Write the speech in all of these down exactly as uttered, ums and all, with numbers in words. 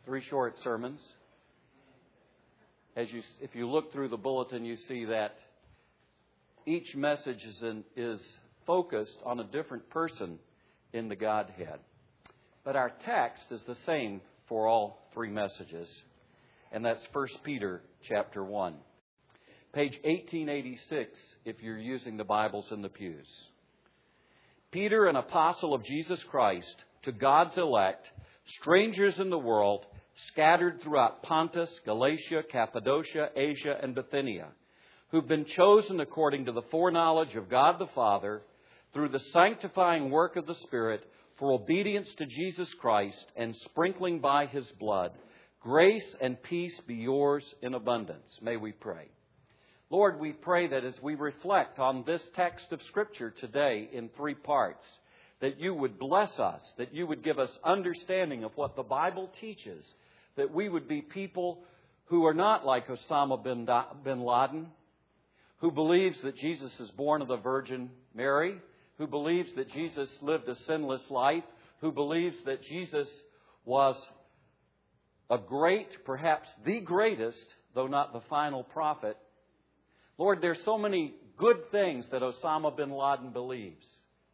Three short sermons. As you, if you look through the bulletin, you see that each message is, in, is focused on a different person in the Godhead. But our text is the same for all three messages, and that's First Peter chapter one. Page eighteen eighty-six, if you're using the Bibles in the pews. Peter, an apostle of Jesus Christ, to God's elect, strangers in the world, scattered throughout Pontus, Galatia, Cappadocia, Asia, and Bithynia, who've been chosen according to the foreknowledge of God the Father, through the sanctifying work of the Spirit, for obedience to Jesus Christ and sprinkling by His blood. Grace and peace be yours in abundance. May we pray. Lord, we pray that as we reflect on this text of Scripture today in three parts, that you would bless us, that you would give us understanding of what the Bible teaches, that we would be people who are not like Osama bin, da- bin Laden, who believes that Jesus is born of the Virgin Mary, who believes that Jesus lived a sinless life, who believes that Jesus was a great, perhaps the greatest, though not the final prophet. Lord, there's so many good things that Osama bin Laden believes.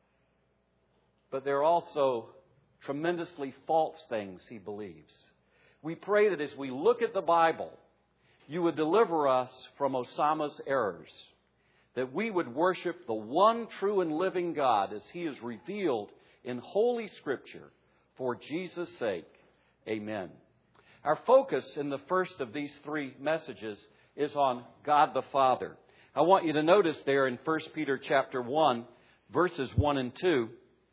But there are also tremendously false things he believes. We pray that as we look at the Bible, you would deliver us from Osama's errors, that we would worship the one true and living God as He is revealed in Holy Scripture for Jesus' sake. Amen. Our focus in the first of these three messages is on God the Father. I want you to notice there in First Peter chapter one, verses one and two,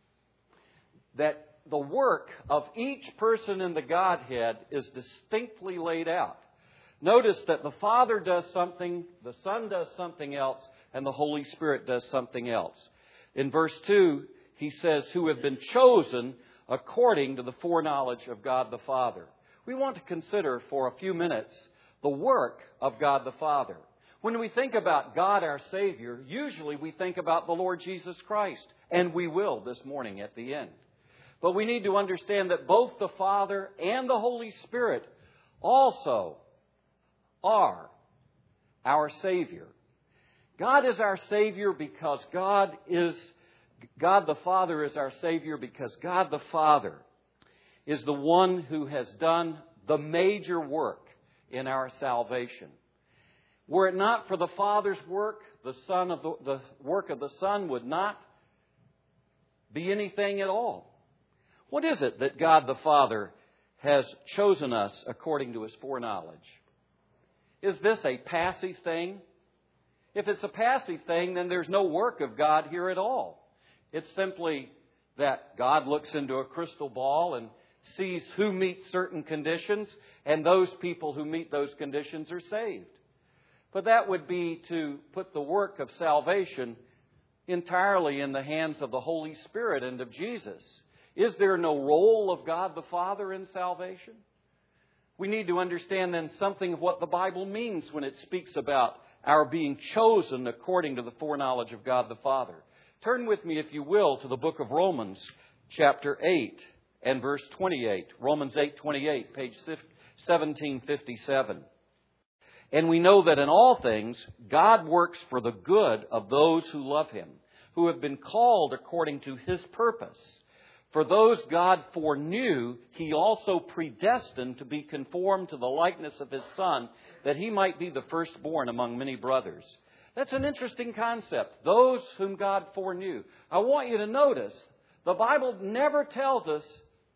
that the work of each person in the Godhead is distinctly laid out. Notice that the Father does something, the Son does something else, and the Holy Spirit does something else. In verse two, he says, who have been chosen according to the foreknowledge of God the Father. We want to consider for a few minutes the work of God the Father. When we think about God our Savior, usually we think about the Lord Jesus Christ, and we will this morning at the end. But we need to understand that both the Father and the Holy Spirit also are our Savior. God is our Savior because God is, God the Father is our Savior because God the Father is the one who has done the major work in our salvation. Were it not for the Father's work, the Son of the, the work of the Son would not be anything at all. What is it that God the Father has chosen us according to His foreknowledge? Is this a passive thing? If it's a passive thing, then there's no work of God here at all. It's simply that God looks into a crystal ball and sees who meets certain conditions, and those people who meet those conditions are saved. But that would be to put the work of salvation entirely in the hands of the Holy Spirit and of Jesus. Is there no role of God the Father in salvation? We need to understand then something of what the Bible means when it speaks about our being chosen according to the foreknowledge of God the Father. Turn with me, if you will, to the book of Romans, chapter eight and verse twenty-eight. Romans eight twenty-eight, page seventeen fifty-seven. And we know that in all things, God works for the good of those who love Him, who have been called according to His purpose. For those God foreknew, He also predestined to be conformed to the likeness of His Son, that He might be the firstborn among many brothers. That's an interesting concept. Those whom God foreknew. I want you to notice, the Bible never tells us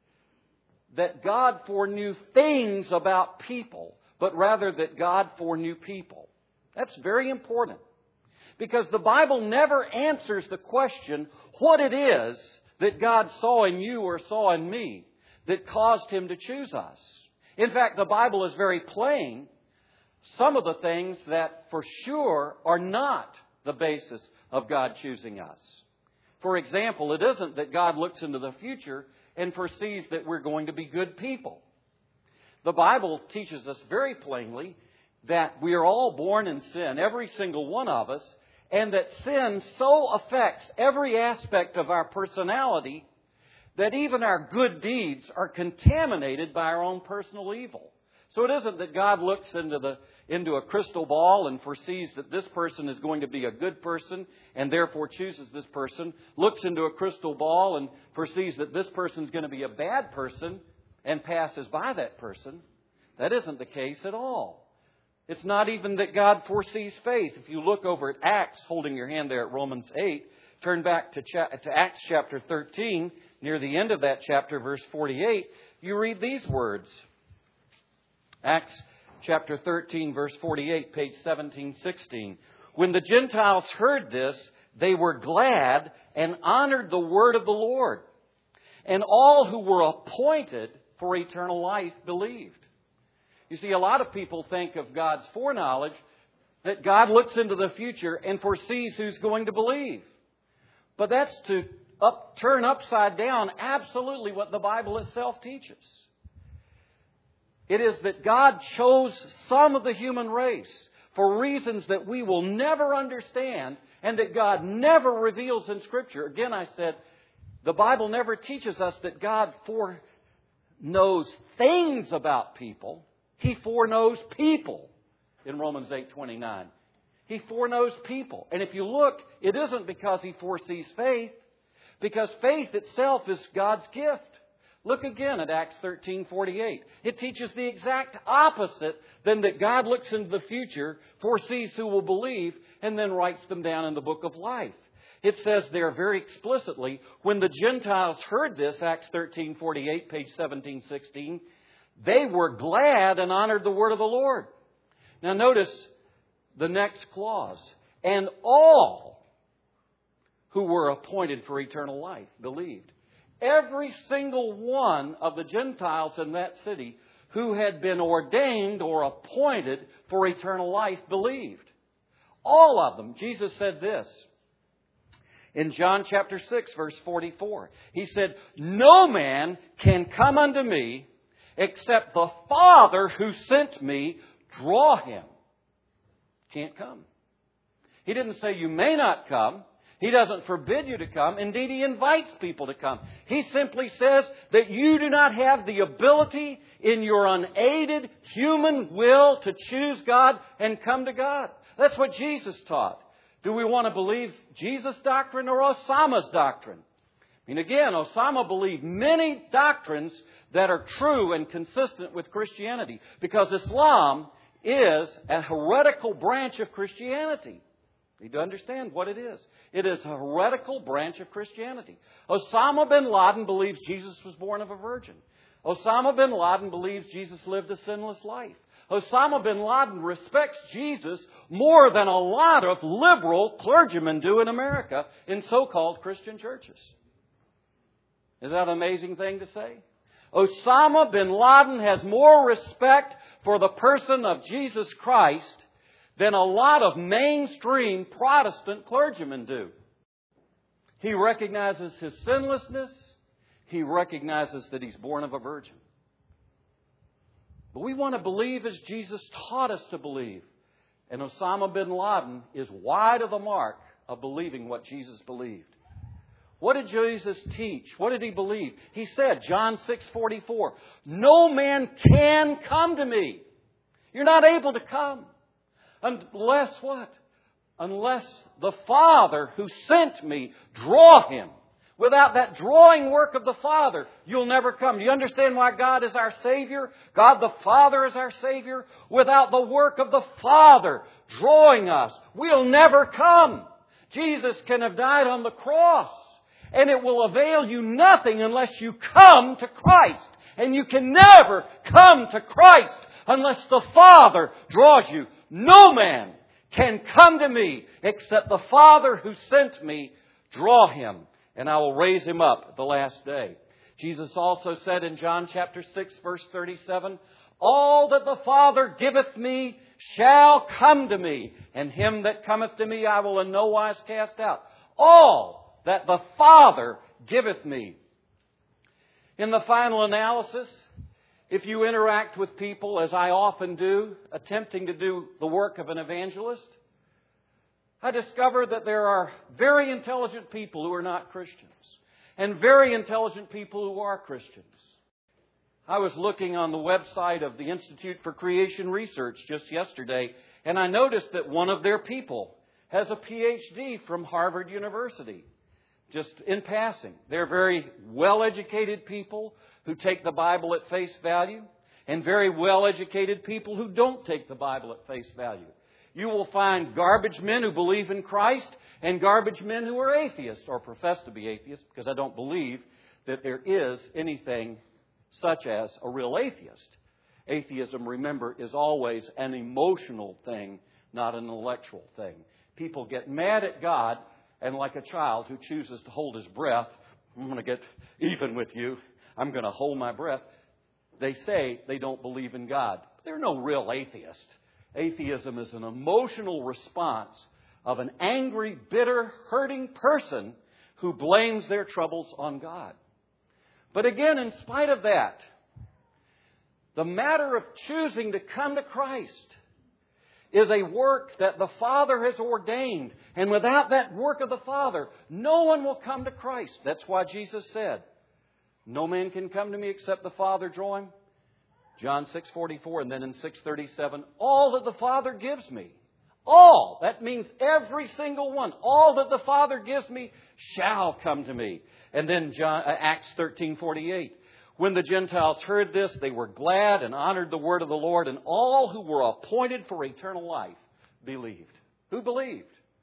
that God foreknew things about people, but rather that God foreknew people. That's very important. Because the Bible never answers the question, what it is that God saw in you or saw in me that caused Him to choose us. In fact, the Bible is very plain. Some of the things that for sure are not the basis of God choosing us. For example, it isn't that God looks into the future and foresees that we're going to be good people. The Bible teaches us very plainly that we are all born in sin, every single one of us, and that sin so affects every aspect of our personality that even our good deeds are contaminated by our own personal evil. So it isn't that God looks into the into a crystal ball and foresees that this person is going to be a good person and therefore chooses this person, looks into a crystal ball and foresees that this person is going to be a bad person and passes by that person. That isn't the case at all. It's not even that God foresees faith. If you look over at Acts, holding your hand there at Romans eight, turn back to, cha- to Acts chapter thirteen, near the end of that chapter, verse forty-eight, you read these words. Acts chapter thirteen, verse forty-eight, page seventeen sixteen. When the Gentiles heard this, they were glad and honored the word of the Lord. And all who were appointed for eternal life believed. You see, a lot of people think of God's foreknowledge, that God looks into the future and foresees who's going to believe. But that's to up, turn upside down absolutely what the Bible itself teaches. It is that God chose some of the human race for reasons that we will never understand and that God never reveals in Scripture. Again, I said, the Bible never teaches us that God foreknows things about people. He foreknows people in Romans eight twenty-nine. He foreknows people. And if you look, it isn't because He foresees faith, because faith itself is God's gift. Look again at Acts thirteen forty-eight. It teaches the exact opposite than that God looks into the future, foresees who will believe, and then writes them down in the book of life. It says there very explicitly, when the Gentiles heard this, Acts thirteen forty-eight, page seventeen sixteen, they were glad and honored the word of the Lord. Now notice the next clause. And all who were appointed for eternal life believed. Every single one of the Gentiles in that city who had been ordained or appointed for eternal life believed. All of them. Jesus said this in John chapter six, verse forty-four. He said, no man can come unto me except the Father who sent me draw him. Can't come. He didn't say you may not come. He doesn't forbid you to come. Indeed, He invites people to come. He simply says that you do not have the ability in your unaided human will to choose God and come to God. That's what Jesus taught. Do we want to believe Jesus' doctrine or Osama's doctrine? I mean, again, Osama believed many doctrines that are true and consistent with Christianity, because Islam is a heretical branch of Christianity. You need to understand what it is. It is a heretical branch of Christianity. Osama bin Laden believes Jesus was born of a virgin. Osama bin Laden believes Jesus lived a sinless life. Osama bin Laden respects Jesus more than a lot of liberal clergymen do in America in so-called Christian churches. Is that an amazing thing to say? Osama bin Laden has more respect for the person of Jesus Christ than a lot of mainstream Protestant clergymen do. He recognizes his sinlessness. He recognizes that he's born of a virgin. But we want to believe as Jesus taught us to believe. And Osama bin Laden is wide of the mark of believing what Jesus believed. What did Jesus teach? What did He believe? He said, John six forty-four, no man can come to me. You're not able to come. Unless what? Unless the Father who sent me draw him. Without that drawing work of the Father, you'll never come. Do you understand why God is our Savior? God the Father is our Savior. Without the work of the Father drawing us, we'll never come. Jesus can have died on the cross, and it will avail you nothing unless you come to Christ. And you can never come to Christ unless the Father draws you. No man can come to me except the Father who sent me draw him, and I will raise him up at the last day. Jesus also said in John chapter six, verse thirty-seven, all that the Father giveth me shall come to me, and him that cometh to me I will in no wise cast out. All that the Father giveth me. In the final analysis, if you interact with people, as I often do, attempting to do the work of an evangelist, I discover that there are very intelligent people who are not Christians. and very intelligent people who are Christians. I was looking on the website of the Institute for Creation Research just yesterday, and I noticed that one of their people has a P H D from Harvard University. Just in passing. They're very well-educated people who take the Bible at face value, and very well-educated people who don't take the Bible at face value. You will find garbage men who believe in Christ and garbage men who are atheists or profess to be atheists, because I don't believe that there is anything such as a real atheist. Atheism, remember, is always an emotional thing, not an intellectual thing. People get mad at God, and like a child who chooses to hold his breath, I'm going to get even with you, I'm going to hold my breath. They say they don't believe in God. They're no real atheist. Atheism is an emotional response of an angry, bitter, hurting person who blames their troubles on God. But again, in spite of that, the matter of choosing to come to Christ is a work that the Father has ordained. And without that work of the Father, no one will come to Christ. That's why Jesus said, no man can come to me except the Father draw him. John six forty-four, and then in six thirty-seven, all that the Father gives me. All. That means every single one. All that the Father gives me shall come to me. And then John, uh, Acts thirteen forty-eight. When the Gentiles heard this, they were glad and honored the word of the Lord, and all who were appointed for eternal life believed. Who believed?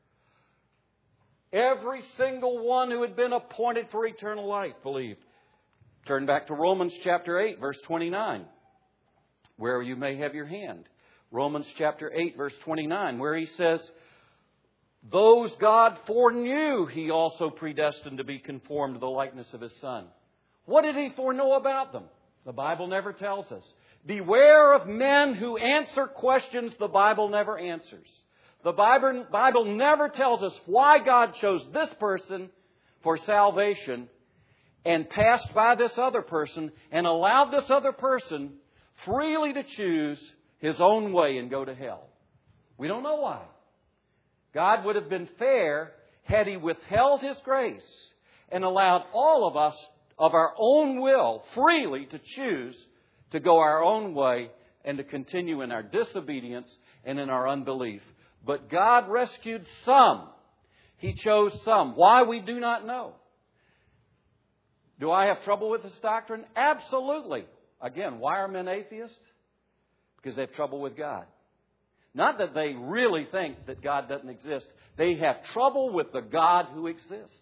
Every single one who had been appointed for eternal life believed. Turn back to Romans chapter eight, verse twenty-nine, where you may have your hand. Romans chapter eight, verse twenty-nine, where he says, those God foreknew, He also predestined to be conformed to the likeness of His Son. What did He foreknow about them? The Bible never tells us. Beware of men who answer questions the Bible never answers. The Bible, Bible never tells us why God chose this person for salvation and passed by this other person and allowed this other person freely to choose his own way and go to hell. We don't know why. God would have been fair had He withheld His grace and allowed all of us of our own will freely to choose to go our own way and to continue in our disobedience and in our unbelief. But God rescued some. He chose some. Why, we do not know. Do I have trouble with this doctrine? Absolutely. Again, why are men atheists? Because they have trouble with God. Not that they really think that God doesn't exist. They have trouble with the God who exists.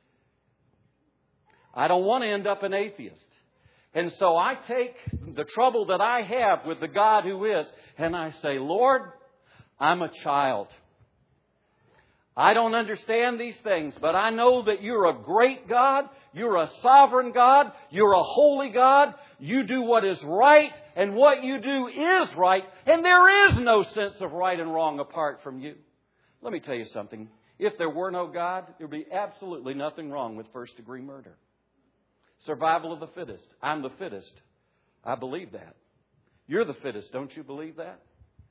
I don't want to end up an atheist. And so I take the trouble that I have with the God who is, and I say, Lord, I'm a child. I don't understand these things, but I know that You're a great God. You're a sovereign God. You're a holy God. You do what is right, and what You do is right, and there is no sense of right and wrong apart from You. Let me tell you something. If there were no God, there would be absolutely nothing wrong with first-degree murder. Survival of the fittest. I'm the fittest. I believe that. You're the fittest. Don't you believe that?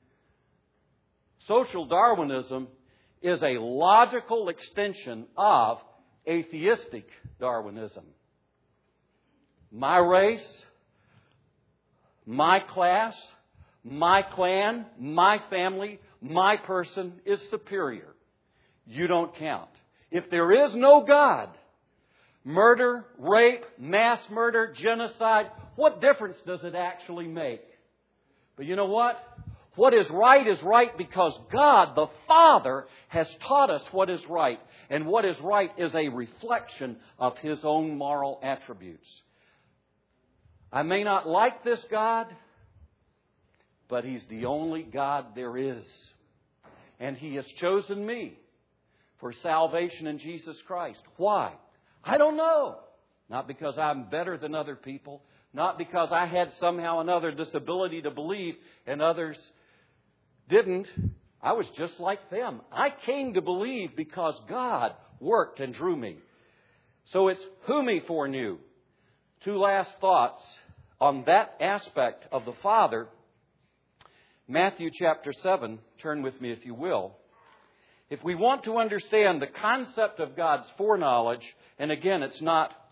Social Darwinism is a logical extension of atheistic Darwinism. My race, my class, my clan, my family, my person is superior. You don't count. If there is no God, murder, rape, mass murder, genocide, what difference does it actually make? But you know what? What is right is right because God, the Father, has taught us what is right. And what is right is a reflection of His own moral attributes. I may not like this God, but He's the only God there is. And He has chosen me for salvation in Jesus Christ. Why? I don't know. Not because I'm better than other people. Not because I had somehow another disability to believe and others didn't. I was just like them. I came to believe because God worked and drew me. So it's whom He foreknew. Two last thoughts on that aspect of the Father. Matthew chapter seven. Turn with me if you will. If we want to understand the concept of God's foreknowledge, and again, it's not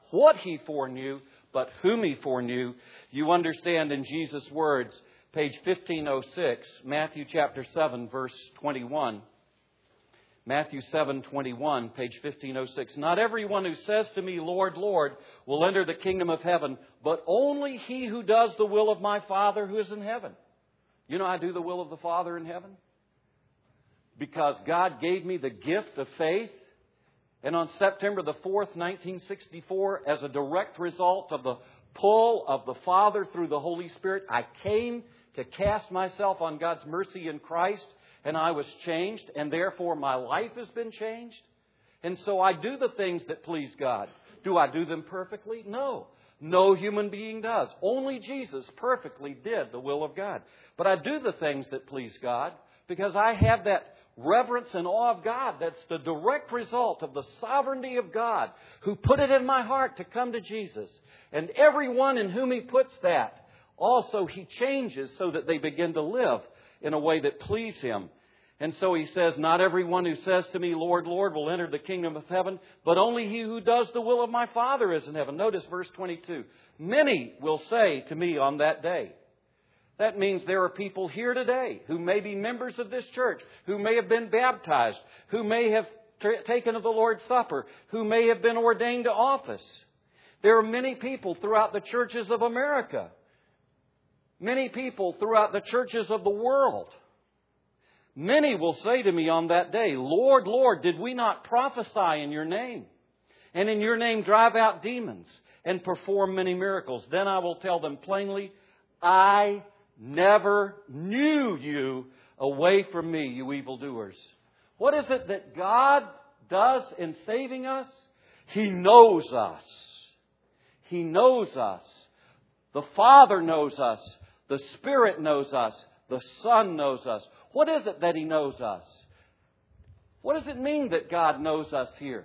what He foreknew, but whom He foreknew. You understand in Jesus' words, page fifteen oh six, Matthew chapter seven, verse twenty-one. Matthew seven twenty-one, page fifteen oh six. Not everyone who says to me, Lord, Lord, will enter the kingdom of heaven, but only he who does the will of my Father who is in heaven. You know, I do the will of the Father in heaven because God gave me the gift of faith. And on September the fourth, nineteen sixty-four, as a direct result of the pull of the Father through the Holy Spirit, I came to cast myself on God's mercy in Christ. And I was changed, and therefore my life has been changed. And so I do the things that please God. Do I do them perfectly? No. No human being does. Only Jesus perfectly did the will of God. But I do the things that please God because I have that reverence and awe of God. That's the direct result of the sovereignty of God who put it in my heart to come to Jesus. And everyone in whom He puts that, also He changes so that they begin to live in a way that please Him. And so He says, not everyone who says to me, Lord, Lord, will enter the kingdom of heaven, but only he who does the will of my Father is in heaven. Notice verse twenty-two. Many will say to me on that day. That means there are people here today who may be members of this church, who may have been baptized, who may have t- taken of the Lord's Supper, who may have been ordained to office. There are many people throughout the churches of America. Many people throughout the churches of the world. Many will say to me on that day, Lord, Lord, did we not prophesy in Your name? And in Your name drive out demons and perform many miracles? Then I will tell them plainly, I never knew you. Away from me, you evildoers. What is it that God does in saving us? He knows us. He knows us. The Father knows us. The Spirit knows us. The Son knows us. What is it that He knows us? What does it mean that God knows us here?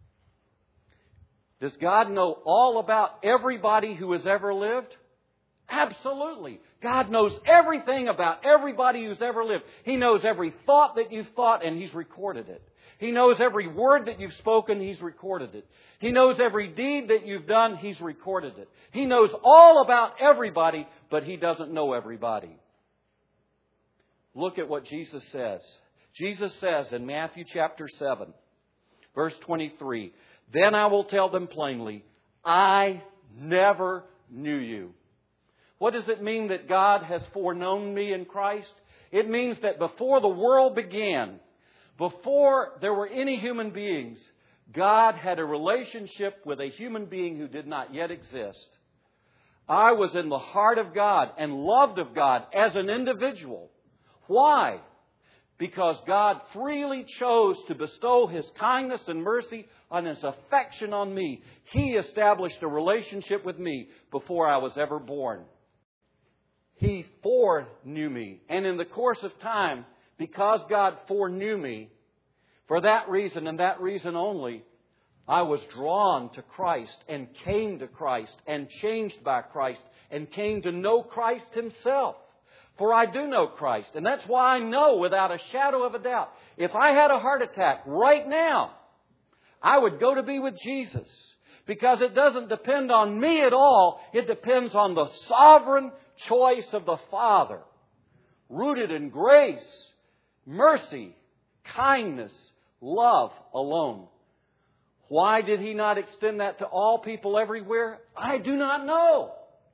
Does God know all about everybody who has ever lived? Absolutely. God knows everything about everybody who's ever lived. He knows every thought that you've thought, and He's recorded it. He knows every word that you've spoken, He's recorded it. He knows every deed that you've done, He's recorded it. He knows all about everybody, but He doesn't know everybody. Look at what Jesus says. Jesus says in Matthew chapter seven, verse twenty-three, Then I will tell them plainly, I never knew you. What does it mean that God has foreknown me in Christ? It means that before the world began, before there were any human beings, God had a relationship with a human being who did not yet exist. I was in the heart of God and loved of God as an individual. Why? Because God freely chose to bestow His kindness and mercy on His affection on me. He established a relationship with me before I was ever born. He foreknew me. And in the course of time, because God foreknew me, for that reason and that reason only, I was drawn to Christ and came to Christ and changed by Christ and came to know Christ Himself. For I do know Christ. And that's why I know without a shadow of a doubt, if I had a heart attack right now, I would go to be with Jesus. Because it doesn't depend on me at all. It depends on the sovereign choice of the Father. Rooted in grace, mercy, kindness, love alone. Why did He not extend that to all people everywhere? I do not know.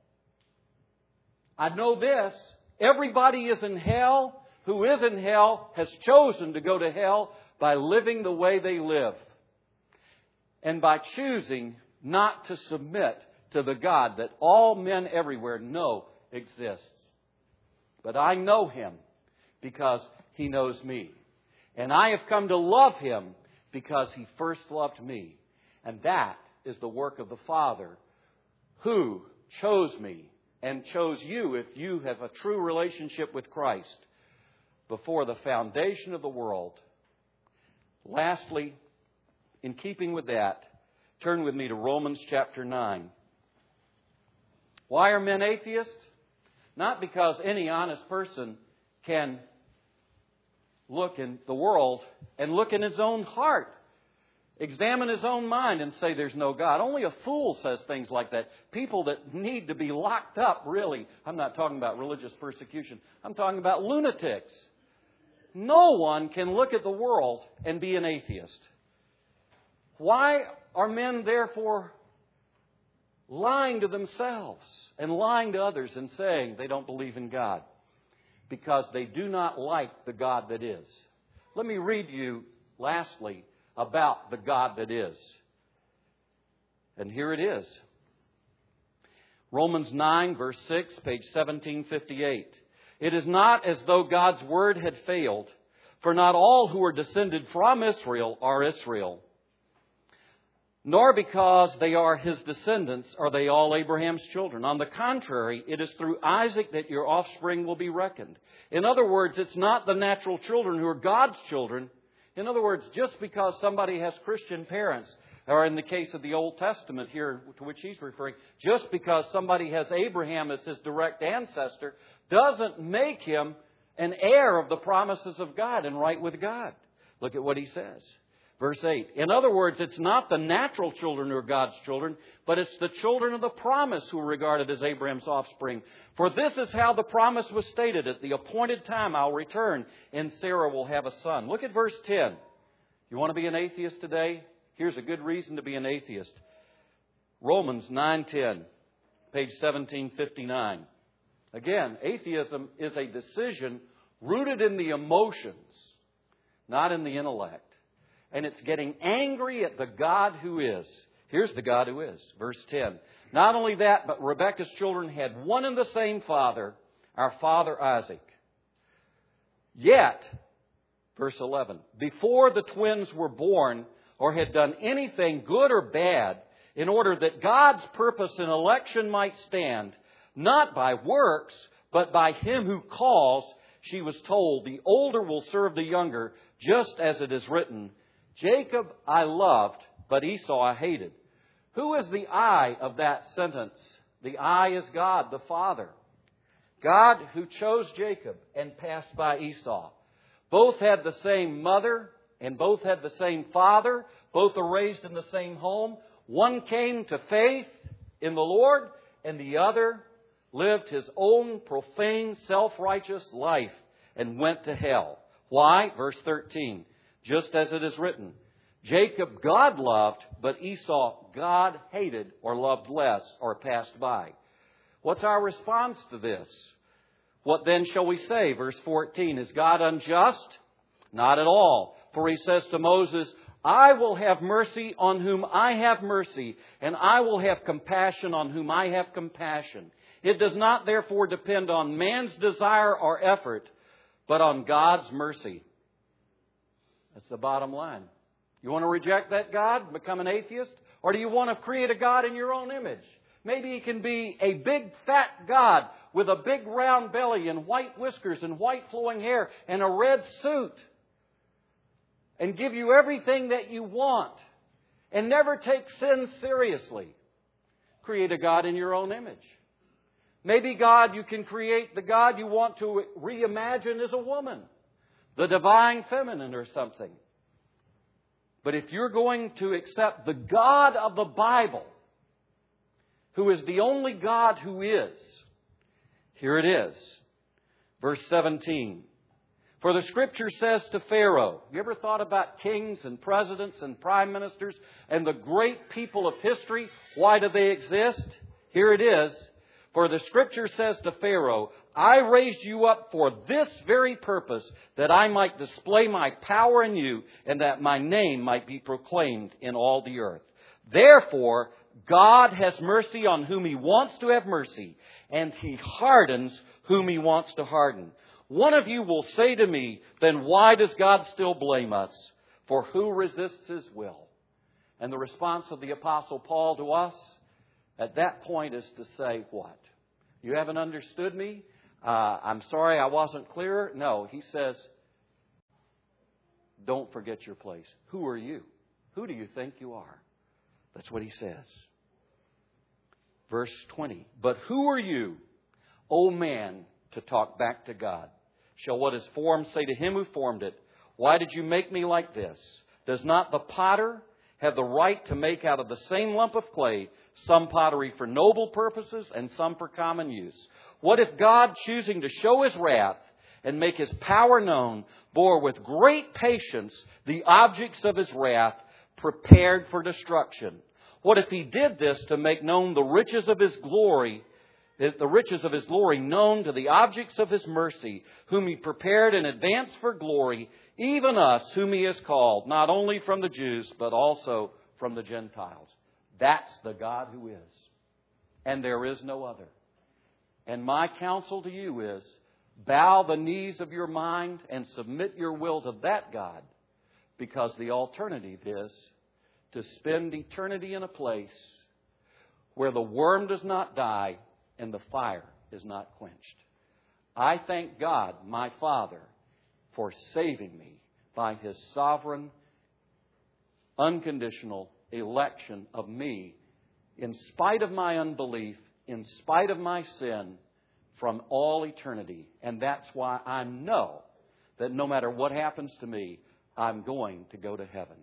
I know this. Everybody is in hell. Who is in hell has chosen to go to hell by living the way they live. And by choosing not to submit to the God that all men everywhere know exists. But I know Him because He knows me. And I have come to love Him because He first loved me. And that is the work of the Father who chose me and chose you if you have a true relationship with Christ before the foundation of the world. Lastly, in keeping with that, turn with me to Romans chapter nine. Why are men atheists? Not because any honest person can look in the world and look in his own heart examine his own mind and say there's no God. Only a fool says things like that. People that need to be locked up, really. I'm not talking about religious persecution. I'm talking about lunatics. No one can look at the world and be an atheist. Why are men therefore lying to themselves and lying to others and saying they don't believe in God? Because they do not like the God that is. Let me read you, lastly, about the God that is. And here it is. Romans nine, verse six, page seventeen fifty-eight. It is not as though God's word had failed, for not all who are descended from Israel are Israel. Nor because they are his descendants are they all Abraham's children. On the contrary, it is through Isaac that your offspring will be reckoned. In other words, it's not the natural children who are God's children. In other words, just because somebody has Christian parents, or in the case of the Old Testament here to which he's referring, just because somebody has Abraham as his direct ancestor, doesn't make him an heir of the promises of God and right with God. Look at what he says. Verse eight. In other words, it's not the natural children who are God's children, but it's the children of the promise who are regarded as Abraham's offspring. For this is how the promise was stated. At the appointed time I'll return, and Sarah will have a son. Look at verse ten. You want to be an atheist today? Here's a good reason to be an atheist. Romans nine ten, page seventeen fifty-nine. Again, atheism is a decision rooted in the emotions, not in the intellect. And it's getting angry at the God who is. Here's the God who is. Verse ten. Not only that, but Rebekah's children had one and the same father, our father Isaac. Yet, verse eleven, before the twins were born or had done anything good or bad, in order that God's purpose in election might stand, not by works, but by him who calls, she was told, the older will serve the younger, just as it is written, Jacob I loved, but Esau I hated. Who is the I of that sentence? The I is God, the Father. God who chose Jacob and passed by Esau. Both had the same mother and both had the same father. Both are raised in the same home. One came to faith in the Lord and the other lived his own profane, self-righteous life and went to hell. Why? Verse thirteen. Just as it is written, Jacob God loved, but Esau God hated or loved less or passed by. What's our response to this? What then shall we say? Verse fourteen, is God unjust? Not at all. For he says to Moses, I will have mercy on whom I have mercy, and I will have compassion on whom I have compassion. It does not therefore depend on man's desire or effort, but on God's mercy. That's the bottom line. You want to reject that God, become an atheist? Or do you want to create a God in your own image? Maybe he can be a big fat God with a big round belly and white whiskers and white flowing hair and a red suit and give you everything that you want and never take sin seriously. Create a God in your own image. Maybe God, you can create the God you want to reimagine as a woman. The divine feminine or something. But if you're going to accept the God of the Bible, who is the only God who is, here it is. Verse seventeen. For the Scripture says to Pharaoh, you ever thought about kings and presidents and prime ministers and the great people of history? Why do they exist? Here it is. For the Scripture says to Pharaoh, I raised you up for this very purpose, that I might display my power in you, and that my name might be proclaimed in all the earth. Therefore, God has mercy on whom He wants to have mercy, and He hardens whom He wants to harden. One of you will say to me, then why does God still blame us? For who resists His will? And the response of the Apostle Paul to us at that point is to say, what? You haven't understood me? Uh, I'm sorry I wasn't clear. No, he says, don't forget your place. Who are you? Who do you think you are? That's what he says. Verse twenty. But who are you, O man, to talk back to God? Shall what is formed say to him who formed it, why did you make me like this? Does not the potter have the right to make out of the same lump of clay some pottery for noble purposes and some for common use? What if God, choosing to show His wrath and make His power known, bore with great patience the objects of His wrath prepared for destruction? What if He did this to make known the riches of His glory, the riches of His glory known to the objects of His mercy, whom He prepared in advance for glory, even us whom He has called, not only from the Jews, but also from the Gentiles? That's the God who is. And there is no other. And my counsel to you is, bow the knees of your mind and submit your will to that God, because the alternative is to spend eternity in a place where the worm does not die and the fire is not quenched. I thank God, my Father, for saving me by His sovereign, unconditional election of me, in spite of my unbelief, in spite of my sin, from all eternity. And that's why I know that no matter what happens to me, I'm going to go to heaven.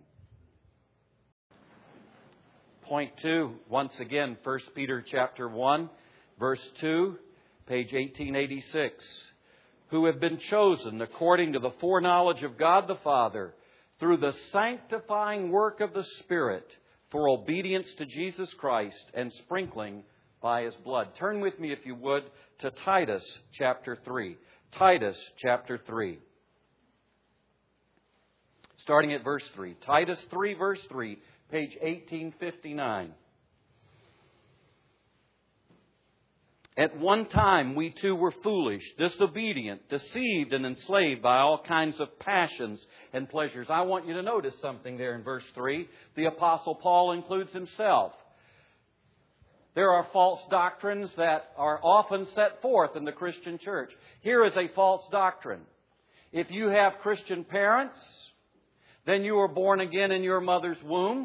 Point two, once again, First Peter chapter one, verse two, page eighteen eighty-six. Who have been chosen according to the foreknowledge of God the Father, through the sanctifying work of the Spirit, for obedience to Jesus Christ and sprinkling by His blood. Turn with me, if you would, to Titus chapter three. Titus chapter three. Starting at verse three. Titus three, verse three, page eighteen fifty-nine. At one time we too were foolish, disobedient, deceived, and enslaved by all kinds of passions and pleasures. I want you to notice something there in verse three. The Apostle Paul includes himself. There are false doctrines that are often set forth in the Christian church. Here is a false doctrine. If you have Christian parents, then you were born again in your mother's womb.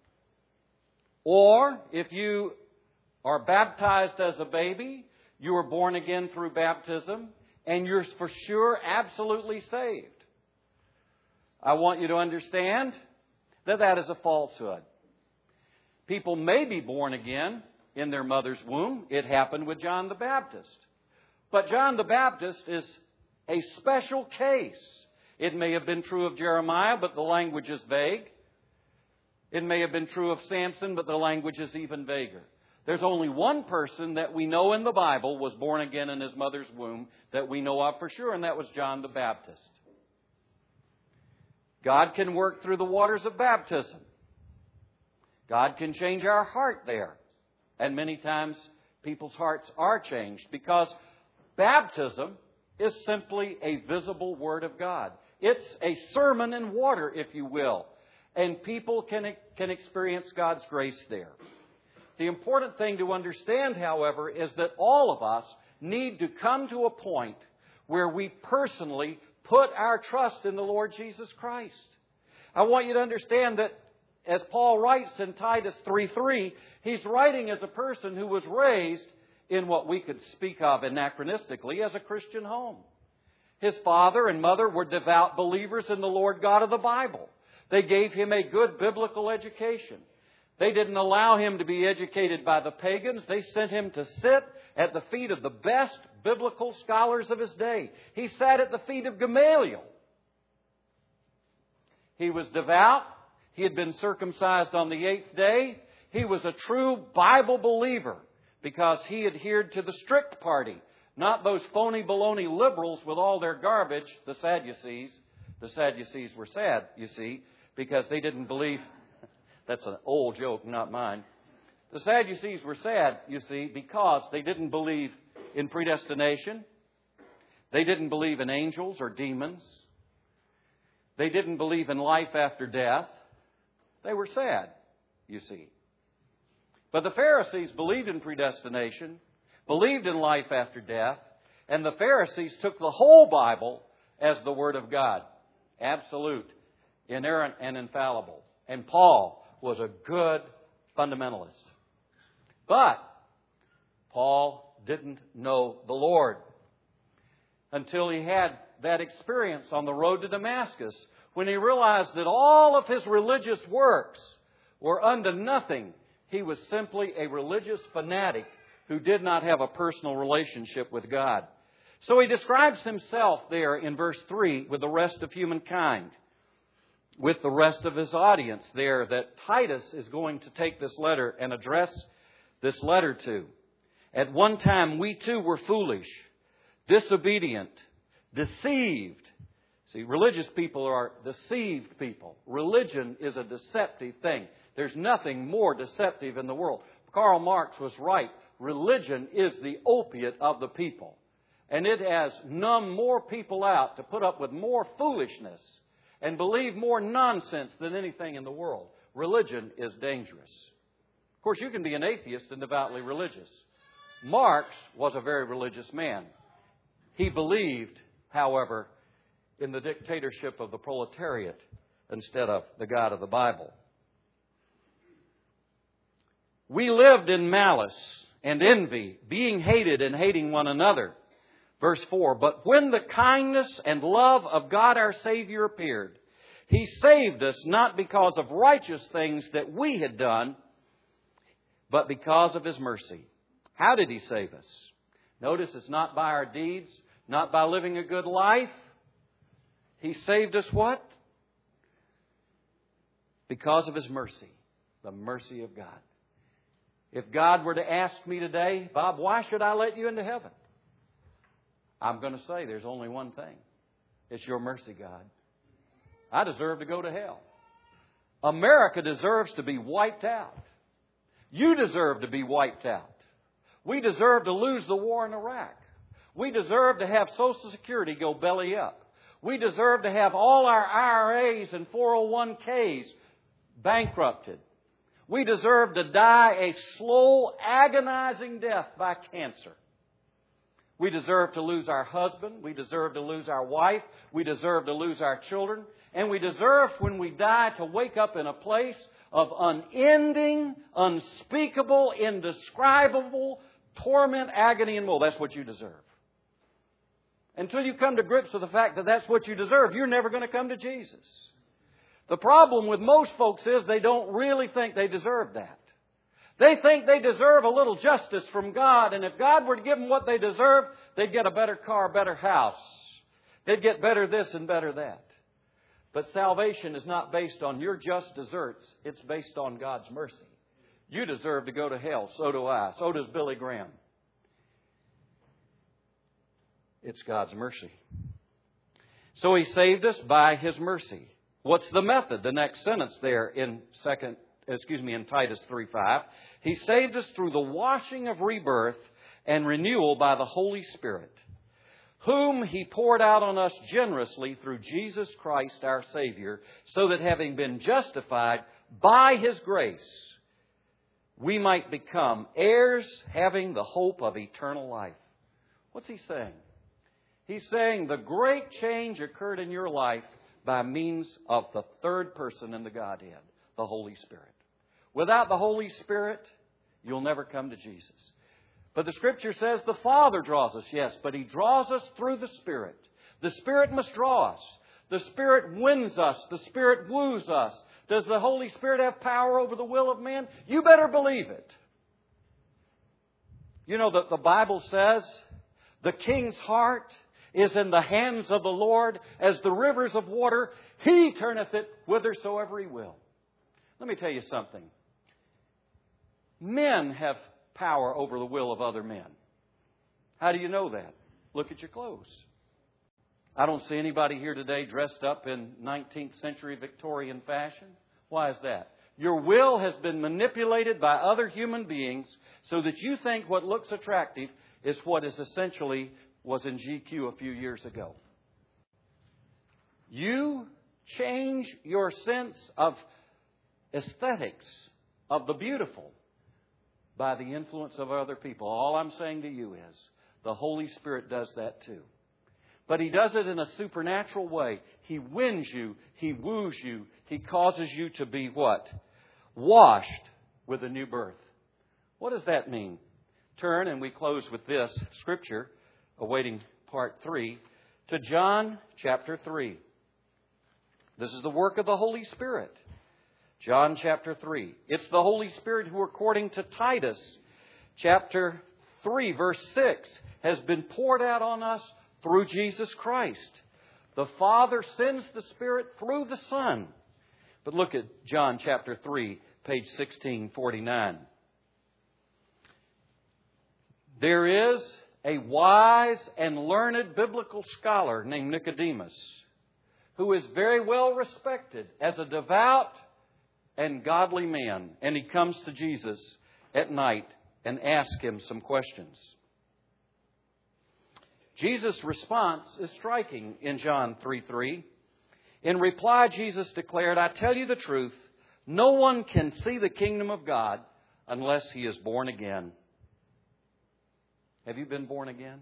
Or if you are baptized as a baby, you were born again through baptism, and you're for sure absolutely saved. I want you to understand that that is a falsehood. People may be born again in their mother's womb. It happened with John the Baptist. But John the Baptist is a special case. It may have been true of Jeremiah, but the language is vague. It may have been true of Samson, but the language is even vaguer. There's only one person that we know in the Bible was born again in his mother's womb that we know of for sure, and that was John the Baptist. God can work through the waters of baptism. God can change our heart there. And many times people's hearts are changed because baptism is simply a visible Word of God. It's a sermon in water, if you will. And people can, can experience God's grace there. The important thing to understand, however, is that all of us need to come to a point where we personally put our trust in the Lord Jesus Christ. I want you to understand that as Paul writes in Titus three three, he's writing as a person who was raised in what we could speak of anachronistically as a Christian home. His father and mother were devout believers in the Lord God of the Bible. They gave him a good biblical education. They didn't allow him to be educated by the pagans. They sent him to sit at the feet of the best biblical scholars of his day. He sat at the feet of Gamaliel. He was devout. He had been circumcised on the eighth day. He was a true Bible believer because he adhered to the strict party, not those phony baloney liberals with all their garbage, the Sadducees. The Sadducees were sad, you see, because they didn't believe. That's an old joke, not mine. The Sadducees were sad, you see, because they didn't believe in predestination. They didn't believe in angels or demons. They didn't believe in life after death. They were sad, you see. But the Pharisees believed in predestination, believed in life after death, and the Pharisees took the whole Bible as the Word of God. Absolute, inerrant, and infallible. And Paul was a good fundamentalist. But Paul didn't know the Lord until he had that experience on the road to Damascus, when he realized that all of his religious works were unto nothing. He was simply a religious fanatic who did not have a personal relationship with God. So he describes himself there in verse three with the rest of humankind, with the rest of his audience there that Titus is going to take this letter and address this letter to. At one time we too were foolish, disobedient, deceived. See, religious people are deceived people. Religion is a deceptive thing. There's nothing more deceptive in the world. Karl Marx was right. Religion is the opiate of the people. And it has numbed more people out to put up with more foolishness and believe more nonsense than anything in the world. Religion is dangerous. Of course, you can be an atheist and devoutly religious. Marx was a very religious man. He believed, however, in the dictatorship of the proletariat instead of the God of the Bible. We lived in malice and envy, being hated and hating one another. Verse four, but when the kindness and love of God our Savior appeared, He saved us not because of righteous things that we had done, but because of His mercy. How did He save us? Notice it's not by our deeds, not by living a good life. He saved us what? Because of His mercy. The mercy of God. If God were to ask me today, Bob, why should I let you into heaven? I'm going to say there's only one thing. It's your mercy, God. I deserve to go to hell. America deserves to be wiped out. You deserve to be wiped out. We deserve to lose the war in Iraq. We deserve to have Social Security go belly up. We deserve to have all our I R As and four oh one Ks bankrupted. We deserve to die a slow, agonizing death by cancer. We deserve to lose our husband. We deserve to lose our wife. We deserve to lose our children. And we deserve, when we die, to wake up in a place of unending, unspeakable, indescribable torment, agony, and woe. That's what you deserve. Until you come to grips with the fact that that's what you deserve, you're never going to come to Jesus. The problem with most folks is they don't really think they deserve that. They think they deserve a little justice from God, and if God were to give them what they deserve, they'd get a better car, a better house. They'd get better this and better that. But salvation is not based on your just deserts. It's based on God's mercy. You deserve to go to hell. So do I. So does Billy Graham. It's God's mercy. So He saved us by His mercy. What's the method? The next sentence there in second, excuse me, in Titus three five. He saved us through the washing of rebirth and renewal by the Holy Spirit, whom He poured out on us generously through Jesus Christ our Savior, so that having been justified by His grace, we might become heirs having the hope of eternal life. What's He saying? He's saying the great change occurred in your life by means of the third person in the Godhead, the Holy Spirit. Without the Holy Spirit, you'll never come to Jesus. But the Scripture says the Father draws us, yes, but He draws us through the Spirit. The Spirit must draw us. The Spirit wins us. The Spirit woos us. Does the Holy Spirit have power over the will of man? You better believe it. You know that the Bible says the king's heart is in the hands of the Lord as the rivers of water. He turneth it whithersoever He will. Let me tell you something. Men have power over the will of other men. How do you know that? Look at your clothes. I don't see anybody here today dressed up in nineteenth century Victorian fashion. Why is that? Your will has been manipulated by other human beings so that you think what looks attractive is what is essentially was in G Q a few years ago. You change your sense of aesthetics, of the beautiful, by the influence of other people. All I'm saying to you is the Holy Spirit does that too. But He does it in a supernatural way. He wins you. He woos you. He causes you to be what? Washed with a new birth. What does that mean? Turn, and we close with this scripture, awaiting part three, to John chapter three. This is the work of the Holy Spirit. John chapter three. It's the Holy Spirit who, according to Titus chapter three, verse six, has been poured out on us through Jesus Christ. The Father sends the Spirit through the Son. But look at John chapter three, page sixteen forty-nine. There is a wise and learned biblical scholar named Nicodemus, who is very well respected as a devout and godly man. And he comes to Jesus at night and asks Him some questions. Jesus' response is striking in John three three. In reply, Jesus declared, I tell you the truth, no one can see the kingdom of God unless he is born again. Have you been born again?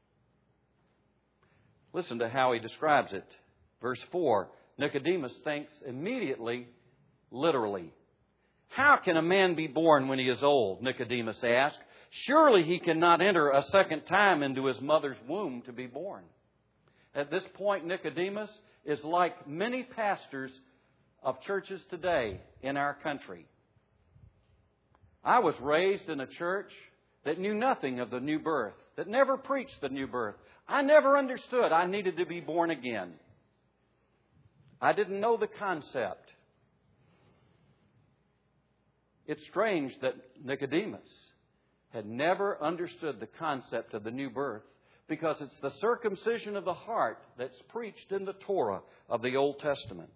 Listen to how he describes it. Verse four, Nicodemus thinks immediately, literally. How can a man be born when he is old? Nicodemus asked. Surely he cannot enter a second time into his mother's womb to be born. At this point, Nicodemus is like many pastors of churches today in our country. I was raised in a church that knew nothing of the new birth, that never preached the new birth. I never understood I needed to be born again. I didn't know the concept. It's strange that Nicodemus had never understood the concept of the new birth, because it's the circumcision of the heart that's preached in the Torah of the Old Testament.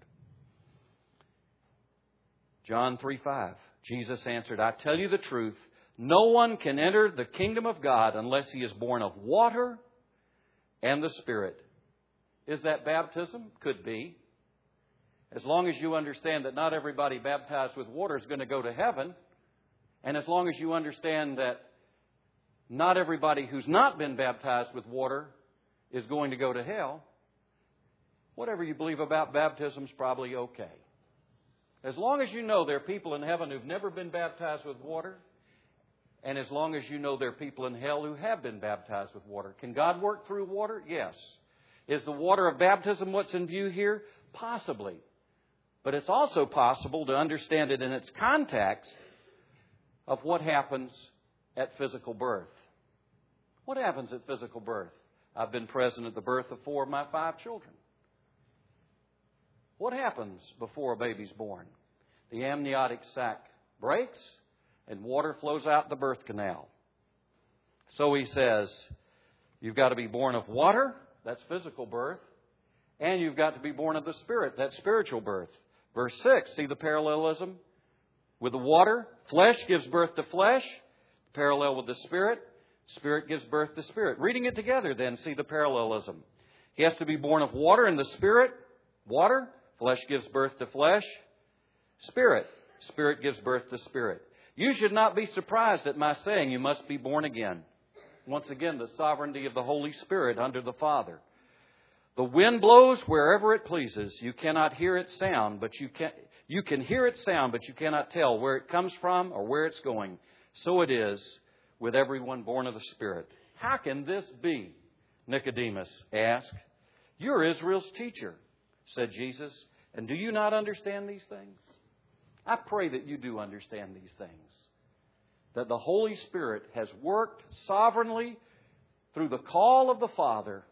John three five, Jesus answered, I tell you the truth, no one can enter the kingdom of God unless he is born of water and the Spirit. Is that baptism? Could be. As long as you understand that not everybody baptized with water is going to go to heaven, and as long as you understand that not everybody who's not been baptized with water is going to go to hell, whatever you believe about baptism is probably okay. As long as you know there are people in heaven who've never been baptized with water, and as long as you know there are people in hell who have been baptized with water. Can God work through water? Yes. Is the water of baptism what's in view here? Possibly. But it's also possible to understand it in its context of what happens at physical birth. What happens at physical birth? I've been present at the birth of four of my five children. What happens before a baby's born? The amniotic sac breaks and water flows out the birth canal. So he says, you've got to be born of water, that's physical birth, and you've got to be born of the Spirit, that's spiritual birth. Verse six, see the parallelism with the water? Flesh gives birth to flesh. Parallel with the Spirit. Spirit gives birth to Spirit. Reading it together then, see the parallelism. He has to be born of water and the Spirit. Water. Flesh gives birth to flesh. Spirit. Spirit gives birth to Spirit. You should not be surprised at my saying you must be born again. Once again, the sovereignty of the Holy Spirit under the Father. The wind blows wherever it pleases. You cannot hear its sound, but you can, you can hear its sound, but you cannot tell where it comes from or where it's going. So it is with everyone born of the Spirit. How can this be? Nicodemus asked. You're Israel's teacher, said Jesus. And do you not understand these things? I pray that you do understand these things. That the Holy Spirit has worked sovereignly through the call of the Father,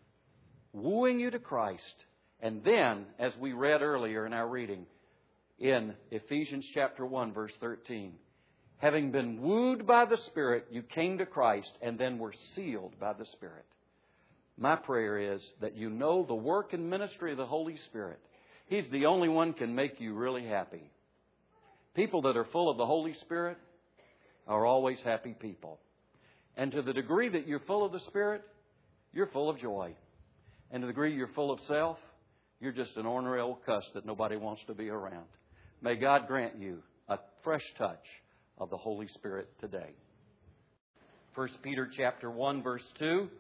wooing you to Christ. And then, as we read earlier in our reading, in Ephesians chapter one, verse thirteen, having been wooed by the Spirit, you came to Christ and then were sealed by the Spirit. My prayer is that you know the work and ministry of the Holy Spirit. He's the only one can make you really happy. People that are full of the Holy Spirit are always happy people. And to the degree that you're full of the Spirit, you're full of joy. And to the degree you're full of self, you're just an ornery old cuss that nobody wants to be around. May God grant you a fresh touch of the Holy Spirit today. First Peter chapter one, verse two,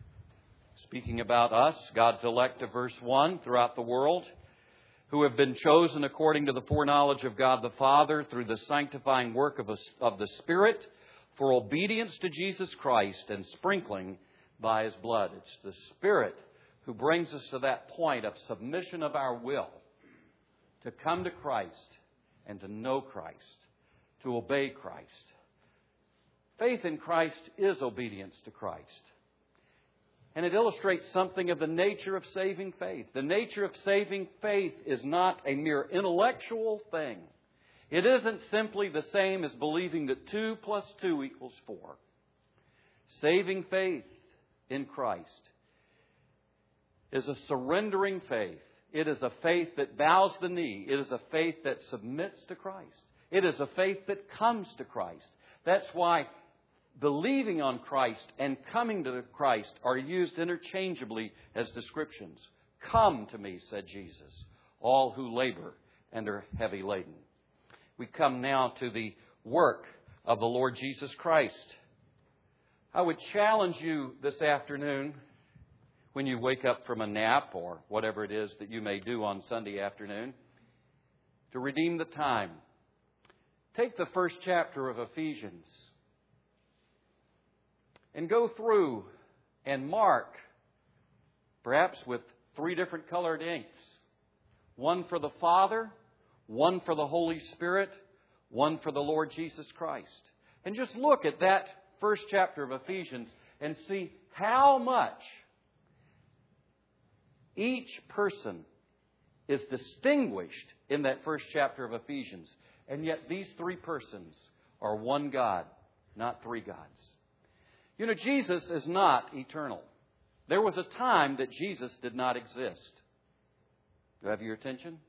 speaking about us, God's elect of verse one throughout the world, who have been chosen according to the foreknowledge of God the Father through the sanctifying work of, a, of the Spirit for obedience to Jesus Christ and sprinkling by His blood. It's the Spirit who brings us to that point of submission of our will to come to Christ and to know Christ, to obey Christ. Faith in Christ is obedience to Christ. And it illustrates something of the nature of saving faith. The nature of saving faith is not a mere intellectual thing. It isn't simply the same as believing that two plus two equals four. Saving faith in Christ is a surrendering faith. It is a faith that bows the knee. It is a faith that submits to Christ. It is a faith that comes to Christ. That's why believing on Christ and coming to Christ are used interchangeably as descriptions. Come to me, said Jesus, all who labor and are heavy laden. We come now to the work of the Lord Jesus Christ. I would challenge you this afternoon, when you wake up from a nap or whatever it is that you may do on Sunday afternoon, to redeem the time. Take the first chapter of Ephesians and go through and mark, perhaps with three different colored inks. One for the Father, one for the Holy Spirit, one for the Lord Jesus Christ. And just look at that first chapter of Ephesians and see how much each person is distinguished in that first chapter of Ephesians. And yet these three persons are one God, not three gods. You know, Jesus is not eternal. There was a time that Jesus did not exist. Do I have your attention?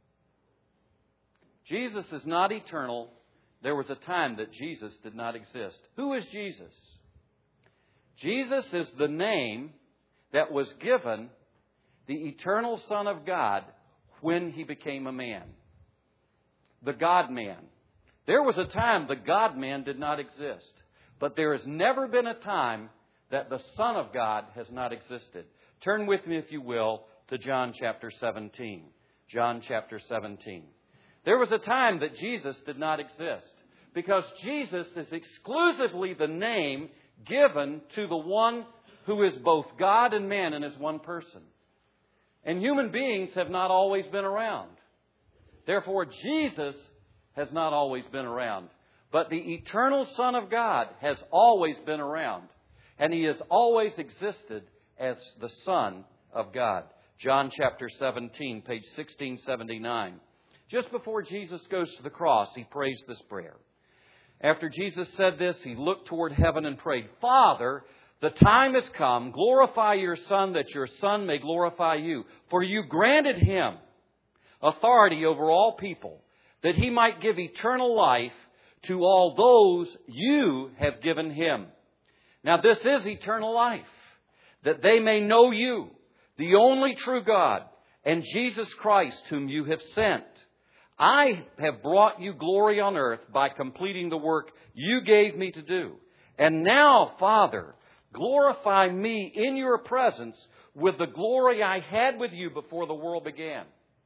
Jesus is not eternal. There was a time that Jesus did not exist. Who is Jesus? Jesus is the name that was given the eternal Son of God when He became a man. The God-man. There was a time the God-man did not exist. But there has never been a time that the Son of God has not existed. Turn with me, if you will, to John chapter seventeen. John chapter seventeen. There was a time that Jesus did not exist, because Jesus is exclusively the name given to the one who is both God and man and is one person. And human beings have not always been around. Therefore, Jesus has not always been around. But the eternal Son of God has always been around. And He has always existed as the Son of God. John chapter seventeen, page sixteen seventy-nine. Just before Jesus goes to the cross, He prays this prayer. After Jesus said this, He looked toward heaven and prayed, Father, the time has come. Glorify your Son, that your Son may glorify you. For you granted Him authority over all people, that He might give eternal life to all those you have given Him. Now this is eternal life, that they may know you, the only true God, and Jesus Christ, whom you have sent. I have brought you glory on earth by completing the work you gave me to do. And now, Father, glorify me in your presence with the glory I had with you before the world began.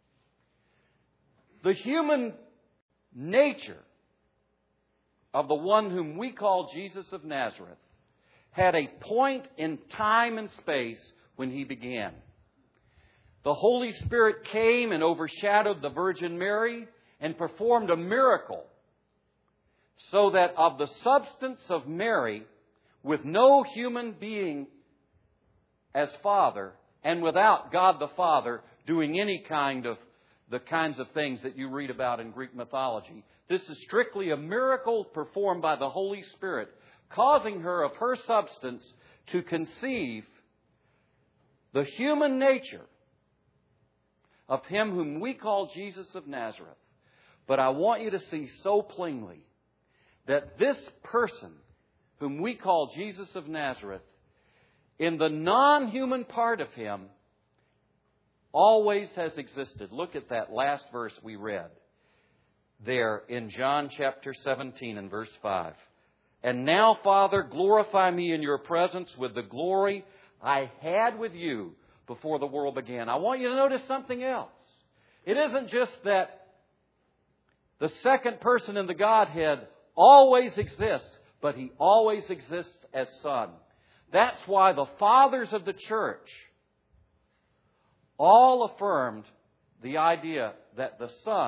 The human nature of the one whom we call Jesus of Nazareth had a point in time and space when He began. The Holy Spirit came and overshadowed the Virgin Mary and performed a miracle, so that of the substance of Mary, with no human being as Father, and without God the Father doing any kind of the kinds of things that you read about in Greek mythology. This is strictly a miracle performed by the Holy Spirit, causing her of her substance to conceive the human nature of Him whom we call Jesus of Nazareth. But I want you to see so plainly that this person whom we call Jesus of Nazareth, in the non-human part of Him, always has existed. Look at that last verse we read there in John chapter seventeen and verse five. And now, Father, glorify me in your presence with the glory I had with you before the world began. I want you to notice something else. It isn't just that the second person in the Godhead always exists, but He always exists as Son. That's why the fathers of the church all affirmed the idea that the Son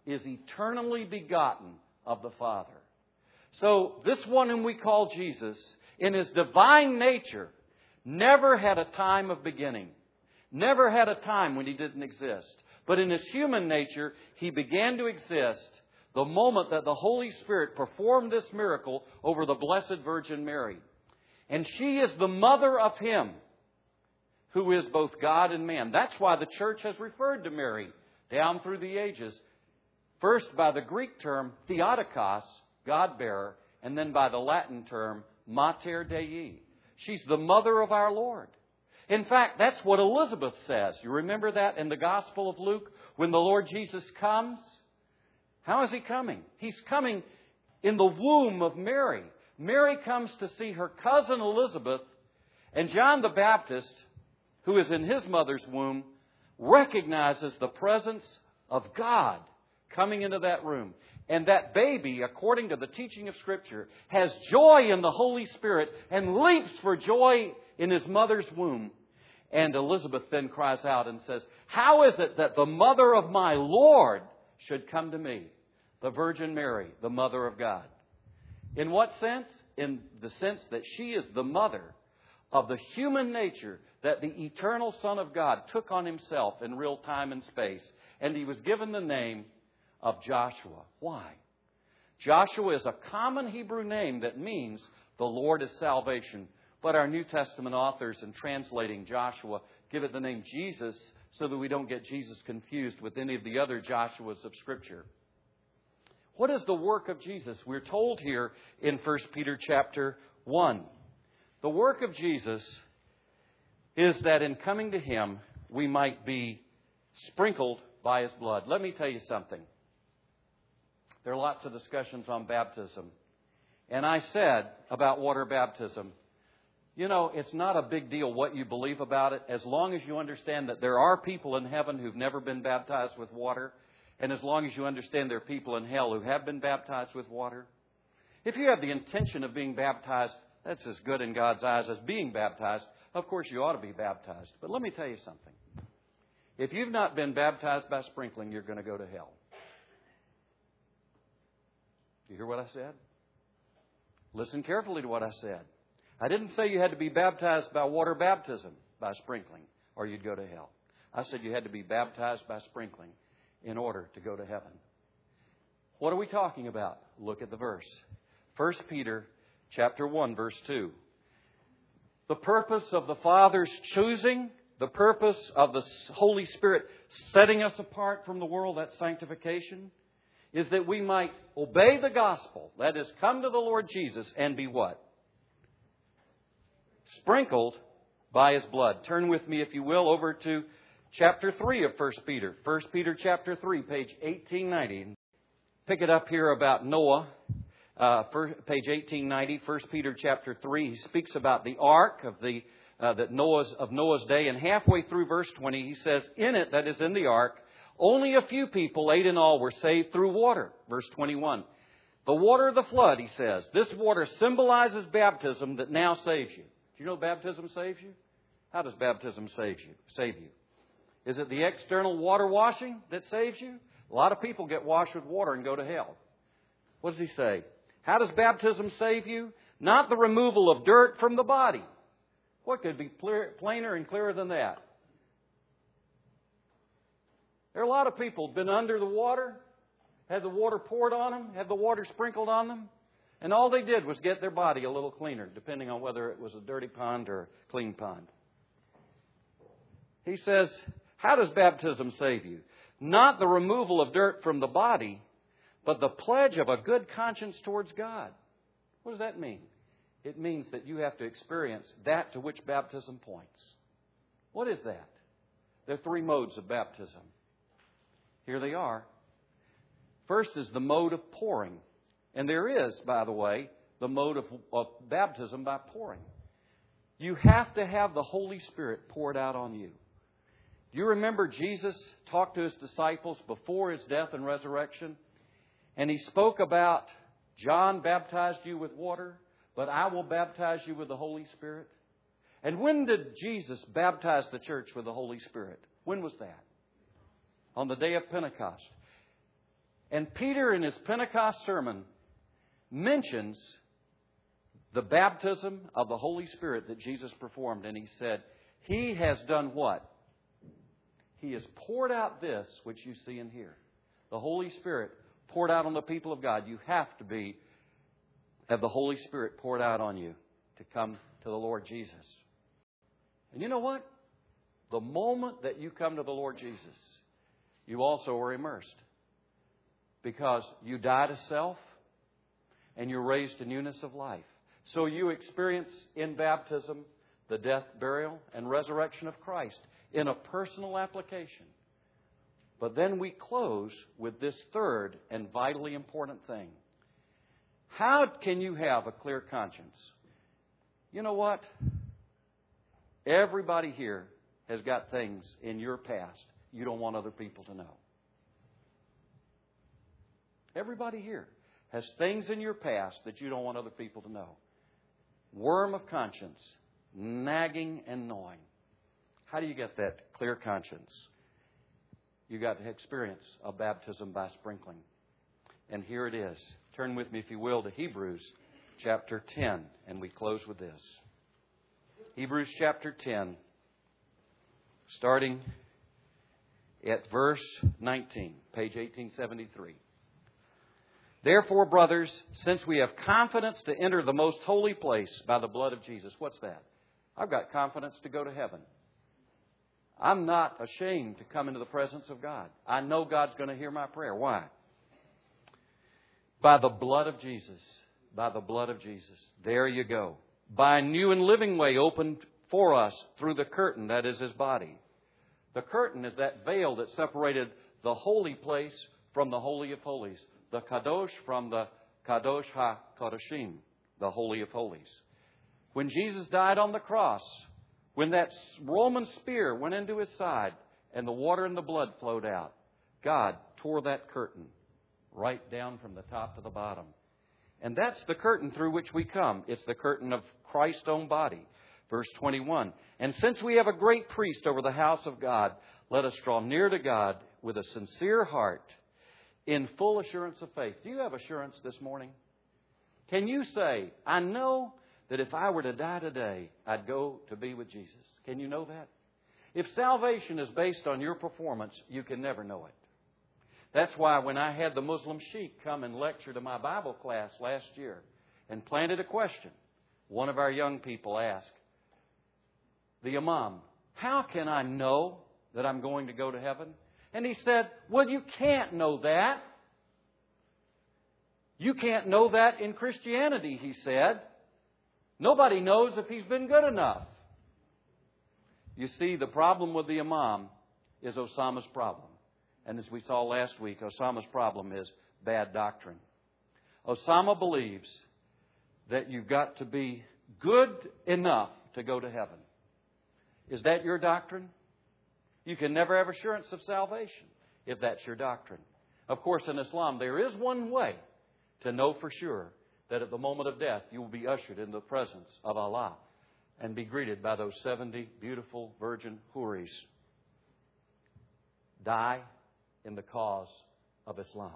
is eternally begotten of the Father. So this one whom we call Jesus, in His divine nature, never had a time of beginning. Never had a time when He didn't exist. But in His human nature, He began to exist the moment that the Holy Spirit performed this miracle over the Blessed Virgin Mary. And she is the mother of Him who is both God and man. That's why the church has referred to Mary down through the ages. First by the Greek term Theotokos, God-bearer, and then by the Latin term Mater Dei. She's the mother of our Lord. In fact, that's what Elizabeth says. You remember that in the Gospel of Luke when the Lord Jesus comes? How is He coming? He's coming in the womb of Mary. Mary comes to see her cousin Elizabeth, and John the Baptist, who is in his mother's womb, recognizes the presence of God coming into that room. And that baby, according to the teaching of Scripture, has joy in the Holy Spirit and leaps for joy in his mother's womb. And Elizabeth then cries out and says, "How is it that the mother of my Lord should come to me?" The Virgin Mary, the mother of God. In what sense? In the sense that she is the mother of the human nature that the eternal Son of God took on Himself in real time and space. And He was given the name of Joshua. Why? Joshua is a common Hebrew name that means the Lord is salvation. But our New Testament authors, in translating Joshua, give it the name Jesus so that we don't get Jesus confused with any of the other Joshuas of Scripture. What is the work of Jesus? We're told here in First Peter chapter one. The work of Jesus is that in coming to Him, we might be sprinkled by His blood. Let me tell you something. There are lots of discussions on baptism. And I said about water baptism, you know, it's not a big deal what you believe about it, as long as you understand that there are people in heaven who've never been baptized with water, and as long as you understand there are people in hell who have been baptized with water. If you have the intention of being baptized, that's as good in God's eyes as being baptized. Of course, you ought to be baptized. But let me tell you something. If you've not been baptized by sprinkling, you're going to go to hell. You hear what I said? Listen carefully to what I said. I didn't say you had to be baptized by water baptism, by sprinkling, or you'd go to hell. I said you had to be baptized by sprinkling in order to go to heaven. What are we talking about? Look at the verse. First Peter chapter one, verse two. The purpose of the Father's choosing, the purpose of the Holy Spirit setting us apart from the world, that sanctification, is that we might obey the gospel. That is, come to the Lord Jesus and be what? Sprinkled by His blood. Turn with me, if you will, over to chapter three of First Peter. First Peter chapter three, page eighteen ninety. Pick it up here about Noah. Uh, page eighteen ninety, First Peter chapter three. He speaks about the ark of the uh, that Noah's of Noah's day. And halfway through verse twenty, he says, in it, that is in the ark, only a few people, eight in all, were saved through water. Verse twenty-one. The water of the flood, he says. This water symbolizes baptism that now saves you. Do you know baptism saves you? How does baptism save you? Save you? Is it the external water washing that saves you? A lot of people get washed with water and go to hell. What does he say? How does baptism save you? Not the removal of dirt from the body. What could be clear, plainer and clearer than that? There are a lot of people who've been under the water, had the water poured on them, had the water sprinkled on them, and all they did was get their body a little cleaner, depending on whether it was a dirty pond or a clean pond. He says, how does baptism save you? Not the removal of dirt from the body, but the pledge of a good conscience towards God. What does that mean? It means that you have to experience that to which baptism points. What is that? There are three modes of baptism. Here they are. First is the mode of pouring. And there is, by the way, the mode of, of baptism by pouring. You have to have the Holy Spirit poured out on you. Do you remember Jesus talked to His disciples before His death and resurrection? And He spoke about, John baptized you with water, but I will baptize you with the Holy Spirit. And when did Jesus baptize the church with the Holy Spirit? When was that? On the day of Pentecost. And Peter, in his Pentecost sermon, mentions the baptism of the Holy Spirit that Jesus performed. And he said, He has done what? He has poured out this which you see and hear. The Holy Spirit poured out on the people of God. You have to be, have the Holy Spirit poured out on you to come to the Lord Jesus. And you know what? The moment that you come to the Lord Jesus, you also are immersed. Because you die to self and you're raised to newness of life. So you experience in baptism the death, burial, and resurrection of Christ in a personal application. But then we close with this third and vitally important thing. How can you have a clear conscience? You know what? Everybody here has got things in your past you don't want other people to know. Everybody here has things in your past that you don't want other people to know. Worm of conscience, nagging and gnawing. How do you get that clear conscience? You got to experience a baptism by sprinkling. And here it is. Turn with me, if you will, to Hebrews chapter ten, and we close with this. Hebrews chapter ten, starting at verse nineteen, page eighteen seventy-three. Therefore, brothers, since we have confidence to enter the most holy place by the blood of Jesus. What's that? I've got confidence to go to heaven. I'm not ashamed to come into the presence of God. I know God's going to hear my prayer. Why? By the blood of Jesus. By the blood of Jesus. There you go. By a new and living way opened for us through the curtain, that is His body. The curtain is that veil that separated the holy place from the Holy of Holies. The Kadosh from the Kadosh HaKadoshim, the Holy of Holies. When Jesus died on the cross, when that Roman spear went into His side and the water and the blood flowed out, God tore that curtain right down from the top to the bottom. And that's the curtain through which we come. It's the curtain of Christ's own body. Verse twenty-one. And since we have a great priest over the house of God, let us draw near to God with a sincere heart, in full assurance of faith. Do you have assurance this morning? Can you say, I know that if I were to die today, I'd go to be with Jesus? Can you know that? If salvation is based on your performance, you can never know it. That's why when I had the Muslim sheikh come and lecture to my Bible class last year and planted a question, one of our young people asked the Imam, how can I know that I'm going to go to heaven? And he said, well, you can't know that. You can't know that in Christianity, he said. Nobody knows if he's been good enough. You see, the problem with the Imam is Osama's problem. And as we saw last week, Osama's problem is bad doctrine. Osama believes that you've got to be good enough to go to heaven. Is that your doctrine? You can never have assurance of salvation if that's your doctrine. Of course, in Islam, there is one way to know for sure that at the moment of death, you will be ushered in the presence of Allah and be greeted by those seventy beautiful virgin houris. Die in the cause of Islam.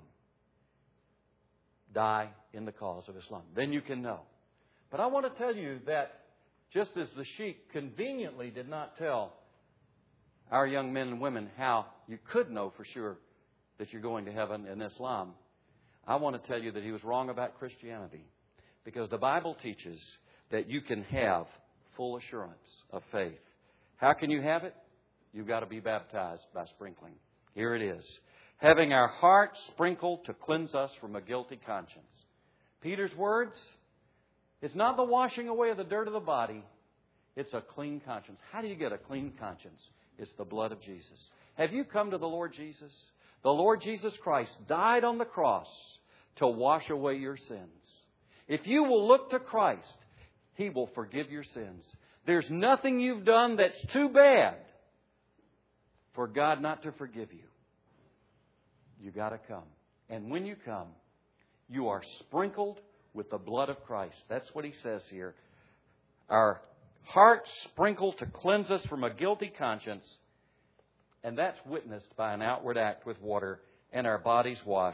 Die in the cause of Islam. Then you can know. But I want to tell you that just as the sheikh conveniently did not tell our young men and women how you could know for sure that you're going to heaven in Islam, I want to tell you that he was wrong about Christianity. Because the Bible teaches that you can have full assurance of faith. How can you have it? You've got to be baptized by sprinkling. Here it is. Having our hearts sprinkled to cleanse us from a guilty conscience. Peter's words, it's not the washing away of the dirt of the body. It's a clean conscience. How do you get a clean conscience? It's the blood of Jesus. Have you come to the Lord Jesus? The Lord Jesus Christ died on the cross to wash away your sins. If you will look to Christ, He will forgive your sins. There's nothing you've done that's too bad for God not to forgive you. You got to come. And when you come, you are sprinkled with the blood of Christ. That's what he says here. Our hearts sprinkled to cleanse us from a guilty conscience. And that's witnessed by an outward act with water, and our bodies washed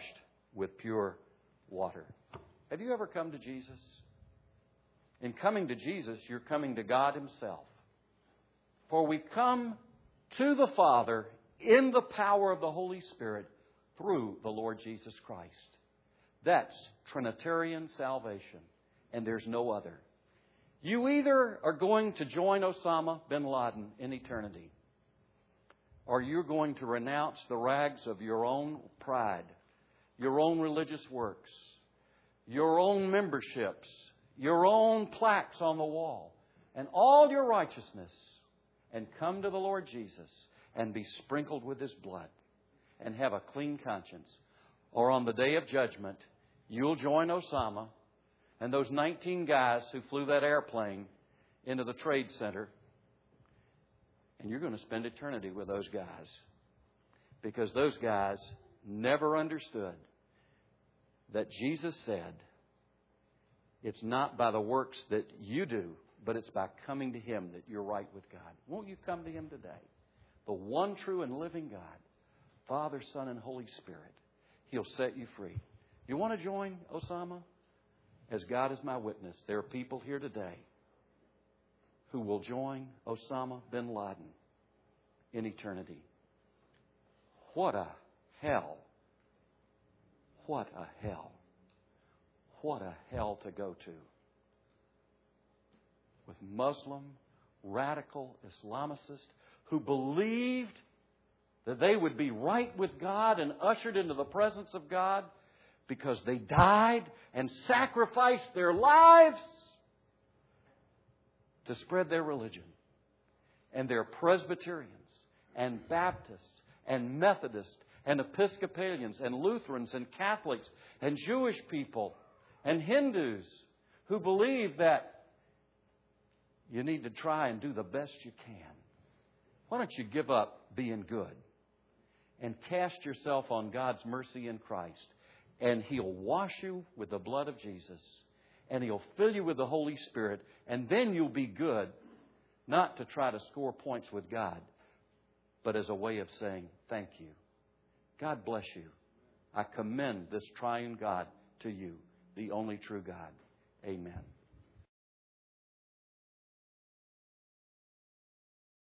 with pure water. Have you ever come to Jesus? In coming to Jesus, you're coming to God Himself. For we come to the Father in the power of the Holy Spirit through the Lord Jesus Christ. That's Trinitarian salvation, and there's no other. You either are going to join Osama bin Laden in eternity, or you're going to renounce the rags of your own pride, your own religious works, your own memberships, your own plaques on the wall, and all your righteousness, and come to the Lord Jesus and be sprinkled with His blood and have a clean conscience. Or on the day of judgment, you'll join Osama and those nineteen guys who flew that airplane into the Trade Center, and you're going to spend eternity with those guys, because those guys never understood that Jesus said, it's not by the works that you do, but it's by coming to Him that you're right with God. Won't you come to Him today? The one true and living God, Father, Son, and Holy Spirit. He'll set you free. You want to join Osama? As God is my witness, there are people here today who will join Osama bin Laden in eternity. What a hell. What a hell. What a hell to go to. With Muslim, radical Islamicists who believed that they would be right with God and ushered into the presence of God because they died and sacrificed their lives to spread their religion. And they're Presbyterians and Baptists and Methodists and Episcopalians and Lutherans and Catholics and Jewish people and Hindus who believe that you need to try and do the best you can. Why don't you give up being good and cast yourself on God's mercy in Christ, and He'll wash you with the blood of Jesus, and He'll fill you with the Holy Spirit, and then you'll be good, not to try to score points with God, but as a way of saying thank you. God bless you. I commend this triune God to you, the only true God. Amen.